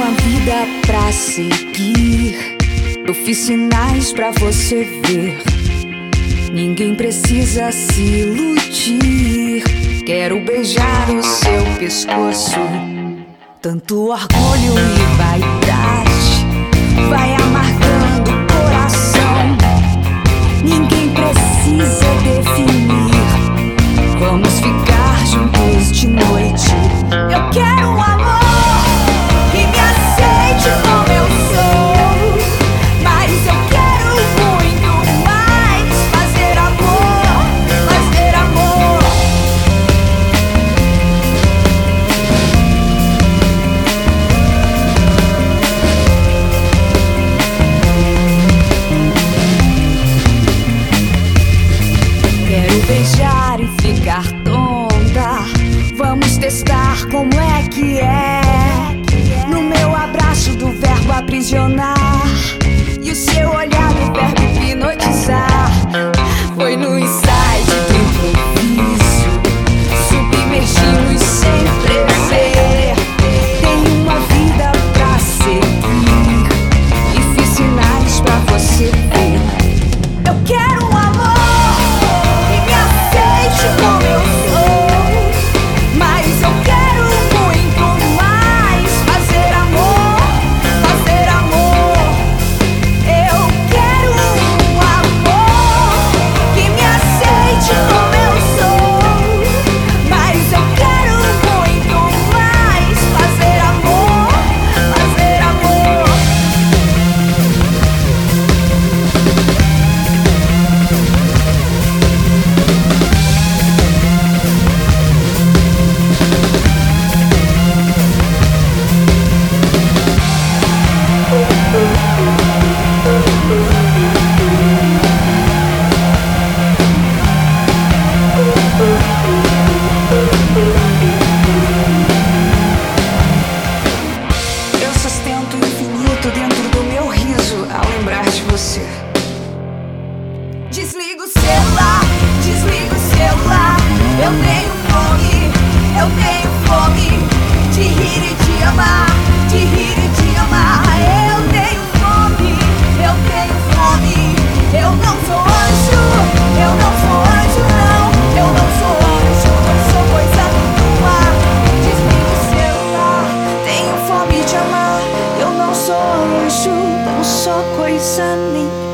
uma vida pra seguir. Eu fiz sinais pra você ver. Ninguém precisa se iludir. Quero beijar o seu pescoço. Tanto orgulho e vaidade vai amargando o coração. Ninguém precisa definir. Vamos ficar juntos de noite. Eu quero um amor que me aceite como eu sou, mas eu quero muito mais. Fazer amor, fazer amor. Quero beijar e ficar tonta. Vamos testar como é que é. No meu abraço do verbo aprisionar e o seu olhar do verbo hipnotizar. Foi no insight do improviso, submergimos sem prever. Tenho uma vida pra seguir e fiz sinais pra você ver. Eu quero um amor que me aceite como eu sou, mas eu quero muito mais. Fazer amor, fazer amor. Eu quero um amor que me aceite como eu sou, mas eu quero muito mais. Fazer amor, fazer amor. Eu sustento o infinito dentro do meu riso ao lembrar de você. Desliga o celular, desliga o celular. Eu tenho fome, eu tenho fome de rir e de amar, de rir e de amar. Eu tenho fome, eu tenho fome. Eu não sou anjo, eu não sou anjo, não. Eu não sou anjo, eu sou coisa nenhuma. Desliga o celular, tenho fome de amar. Eu não sou anjo, não sou coisa nenhuma.